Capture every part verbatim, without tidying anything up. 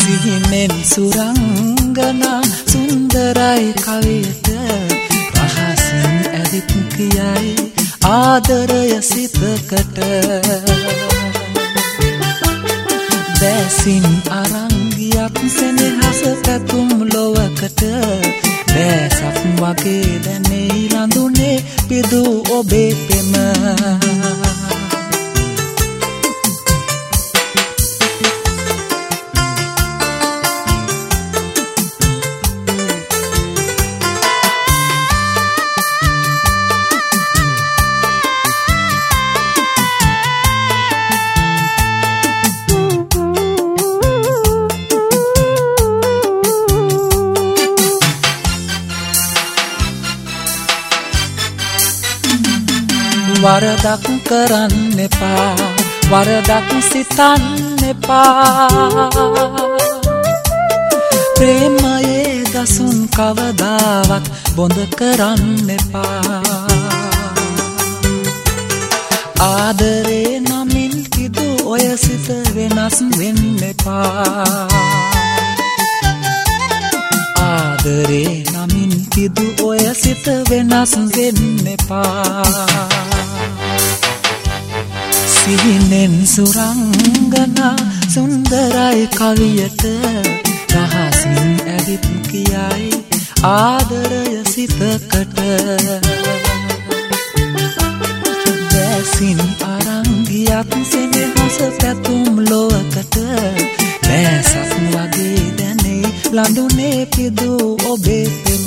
සිහිනෙන් සුරංගනා සුන්දරයි කවියට රහසින් ඇවිත් කියයි ආදරය සිතකට දැසින් අරංගියක් සෙනෙහස පැතුම් ලොවකට දැසක් වගේ දැනේ ලඳුනේ පිදු ඔබේ පෙම වරදක් කරන්න එපා වරදක් සිතන්න එපා ප්‍රේමයේ දසුන් කවදාවත් බොඳ කරන්න එපා ආදරේ නමින් කිදු ඔය සිත වෙනස් වෙන්න එපා ආදරේ නමින් කිදු ඔය සිත වෙනස් වෙන්න එපා සිහිනෙන් සුරංගනා සුන්දරයි කවියට රහසින් ඇවිත් කියයි ආදරය සිතකට දැසින් අරංගියක් සෙනෙහස පැතුම් ලොවකට දැසක් වගේ දැනේ ලඳුනේ පිදු ඔබේ පෙම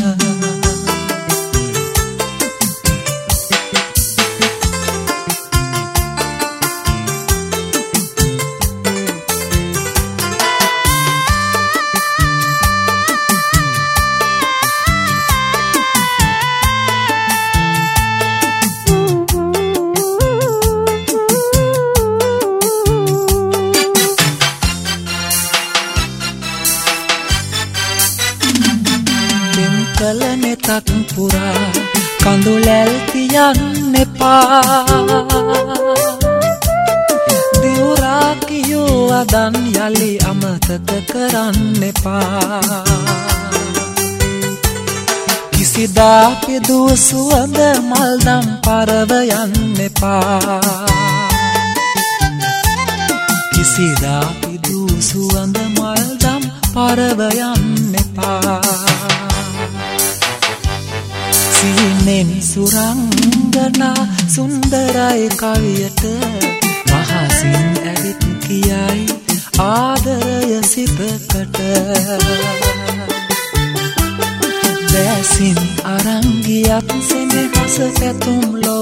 කලනෙතක් පුරා කඳුලැල් තියන්න එපා දිවුරා කියෝ අදන් යලි අමතක කරන්න එපා කිසිදා පිදුව සුවඳ මල්දම් පරව යන්න එපා කිසිදා පිදුව සුවඳ මල්දම් පරව යන්න එපා සිහිනෙන් සුරංගනා සුන්දරයි කවියට රහසින් ඇවිත් කියයි ආදරය සිතකට දැසින් අරංගියක් සෙනෙහස පැතුම් ලොව